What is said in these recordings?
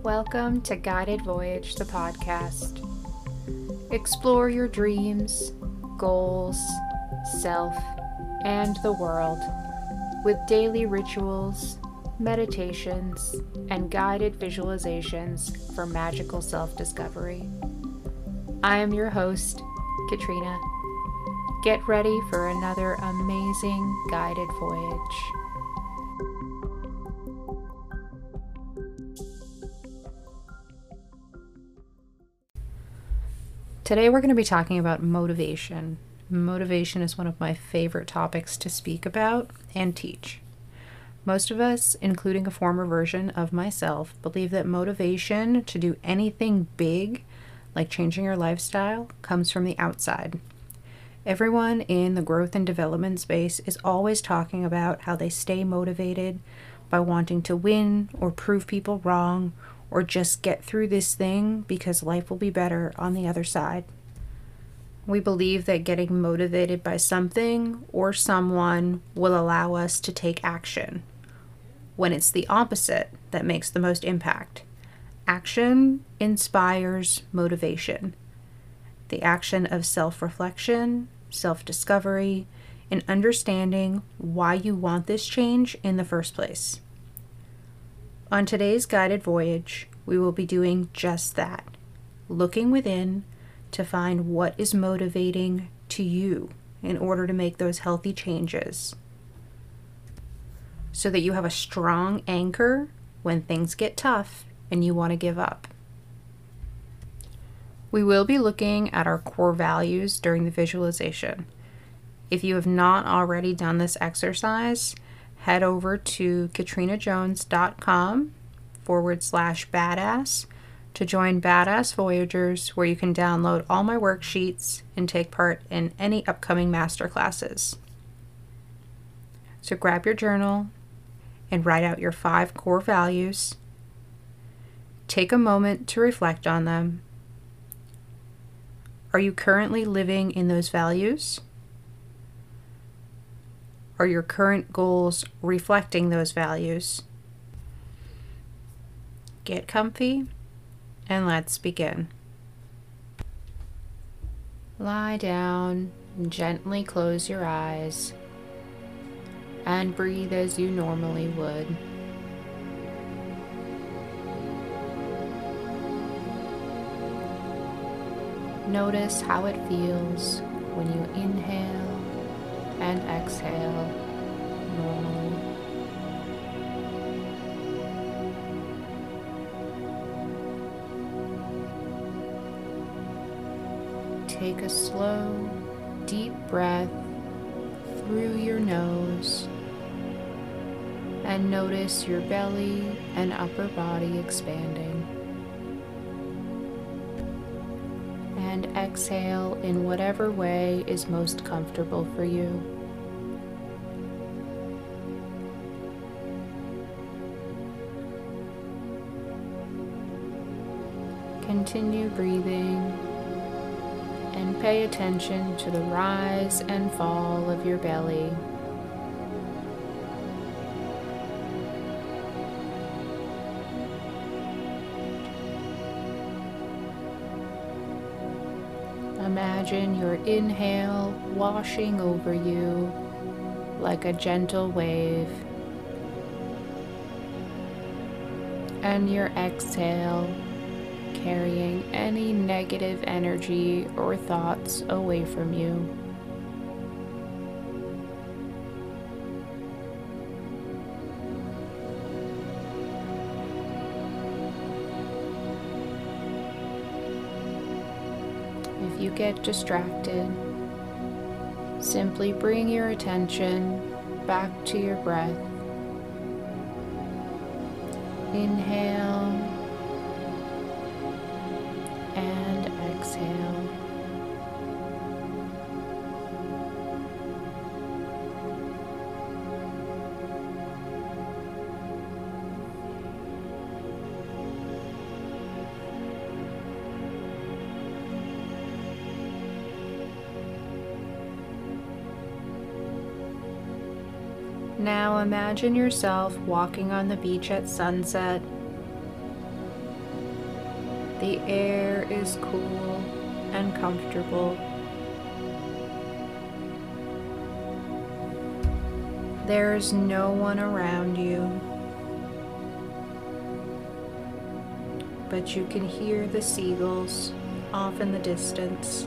Welcome to Guided Voyage, the podcast. Explore your dreams, goals, self, and the world with daily rituals, meditations, and guided visualizations for magical self-discovery. I am your host, Katrina. Get ready for another amazing guided voyage. Today we're going to be talking about motivation. Motivation is one of my favorite topics to speak about and teach. Most of us, including a former version of myself, believe that motivation to do anything big, like changing your lifestyle, comes from the outside. Everyone in the growth and development space is always talking about how they stay motivated by wanting to win or prove people wrong or just get through this thing because life will be better on the other side. We believe that getting motivated by something or someone will allow us to take action, when it's the opposite that makes the most impact. Action inspires motivation. The action of self-reflection, self-discovery, and understanding why you want this change in the first place. On today's guided voyage, we will be doing just that, looking within to find what is motivating to you in order to make those healthy changes, so that you have a strong anchor when things get tough and you want to give up. We will be looking at our core values during the visualization. If you have not already done this exercise, head over to katrinajones.com/badass to join Badass Voyagers, where you can download all my worksheets and take part in any upcoming masterclasses. So grab your journal and write out your 5 core values. Take a moment to reflect on them. Are you currently living in those values? Are your current goals reflecting those values? Get comfy and let's begin. Lie down and gently close your eyes and breathe as you normally would. Notice how it feels when you inhale and exhale normally. Take a slow, deep breath through your nose and notice your belly and upper body expanding. And exhale in whatever way is most comfortable for you. Continue breathing and pay attention to the rise and fall of your belly. Imagine your inhale washing over you like a gentle wave, and your exhale carrying any negative energy or thoughts away from you. If you get distracted, simply bring your attention back to your breath. Inhale and exhale. Now imagine yourself walking on the beach at sunset, The air is cool and comfortable. There is no one around you, but you can hear the seagulls off in the distance.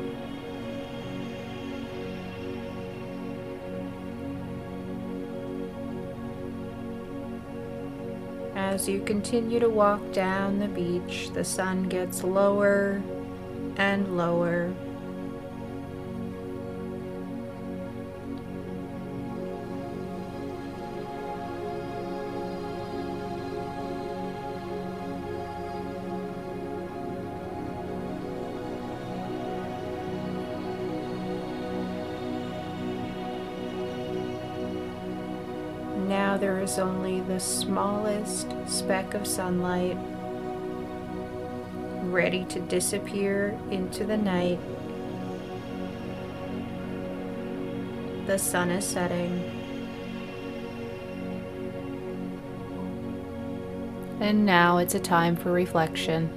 As you continue to walk down the beach, the sun gets lower and lower. Now there is only the smallest speck of sunlight, ready to disappear into the night. The sun is setting. And now it's a time for reflection.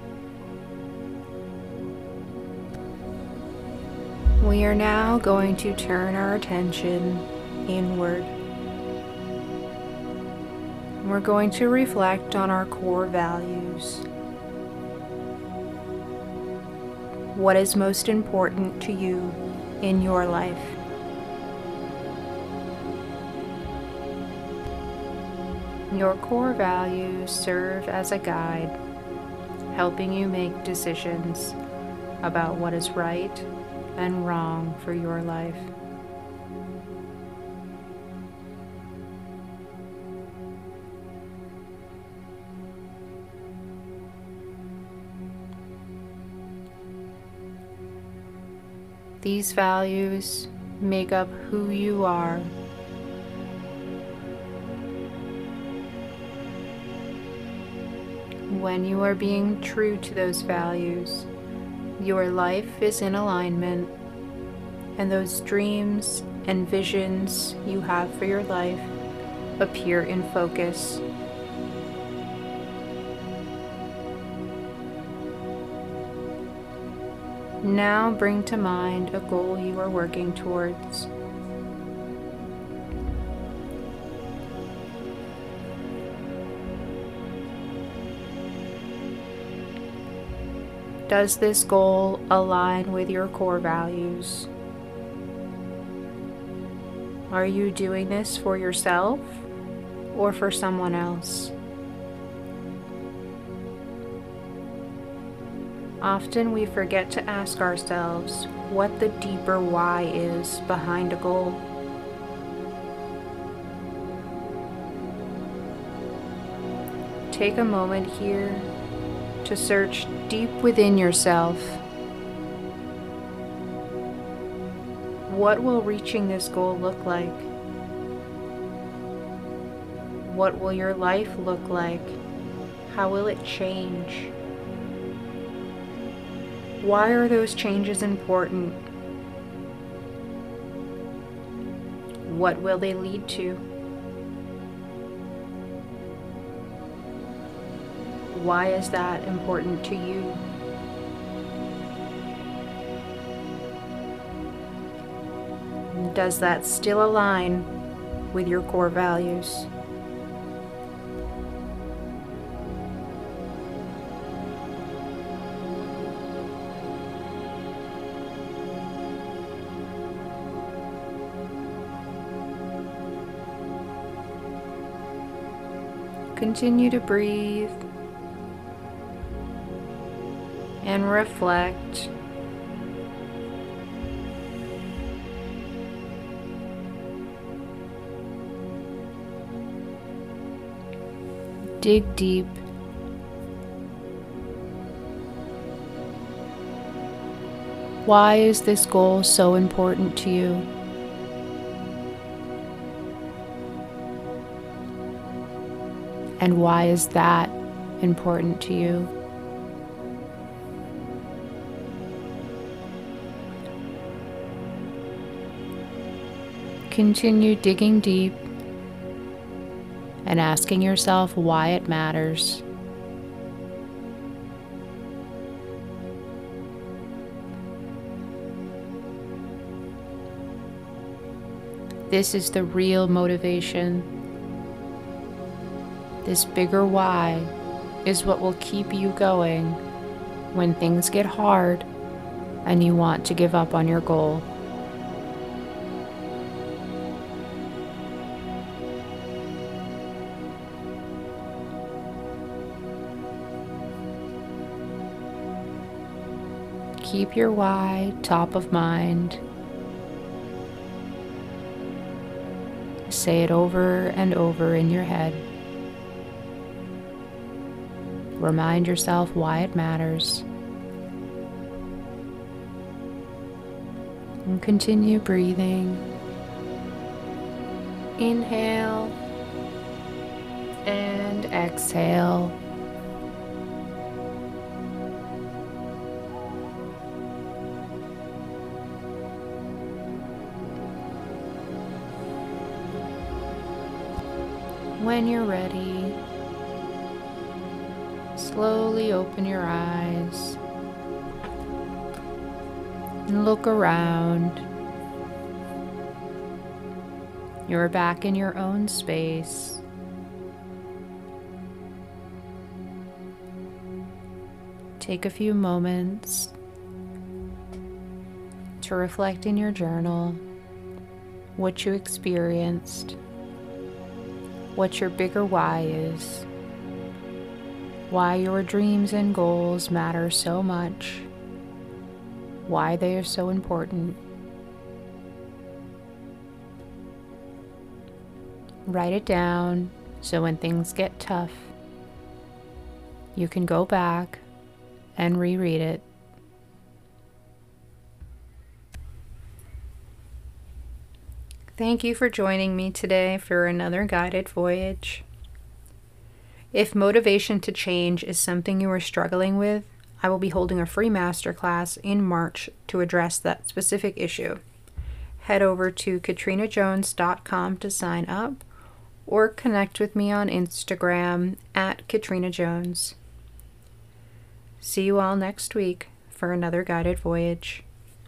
We are now going to turn our attention inward. We're going to reflect on our core values. What is most important to you in your life? Your core values serve as a guide, helping you make decisions about what is right and wrong for your life. These values make up who you are. When you are being true to those values, your life is in alignment, and those dreams and visions you have for your life appear in focus. Now bring to mind a goal you are working towards. Does this goal align with your core values? Are you doing this for yourself or for someone else? Often we forget to ask ourselves what the deeper why is behind a goal. Take a moment here to search deep within yourself. What will reaching this goal look like? What will your life look like? How will it change? Why are those changes important? What will they lead to? Why is that important to you? Does that still align with your core values? Continue to breathe and reflect. Dig deep. Why is this goal so important to you? And why is that important to you? Continue digging deep and asking yourself why it matters. This is the real motivation. This bigger why is what will keep you going when things get hard and you want to give up on your goal. Keep your why top of mind. Say it over and over in your head. Remind yourself why it matters. And continue breathing. Inhale and exhale. When you're ready, slowly open your eyes and look around. You're back in your own space. Take a few moments to reflect in your journal what you experienced, what your bigger why is, why your dreams and goals matter so much, why they are so important. Write it down so when things get tough, you can go back and reread it. Thank you for joining me today for another guided voyage. If motivation to change is something you are struggling with, I will be holding a free masterclass in March to address that specific issue. Head over to katrinajones.com to sign up or connect with me on Instagram at Katrina Jones. See you all next week for another guided voyage.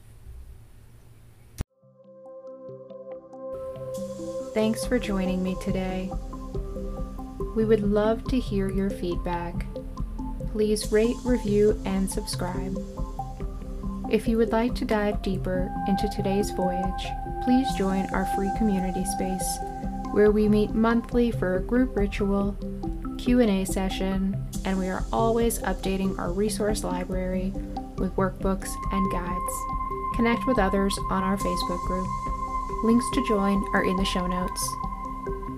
Thanks for joining me today. We would love to hear your feedback. Please rate, review, and subscribe. If you would like to dive deeper into today's voyage, please join our free community space where we meet monthly for a group ritual, Q&A session, and we are always updating our resource library with workbooks and guides. Connect with others on our Facebook group. Links to join are in the show notes.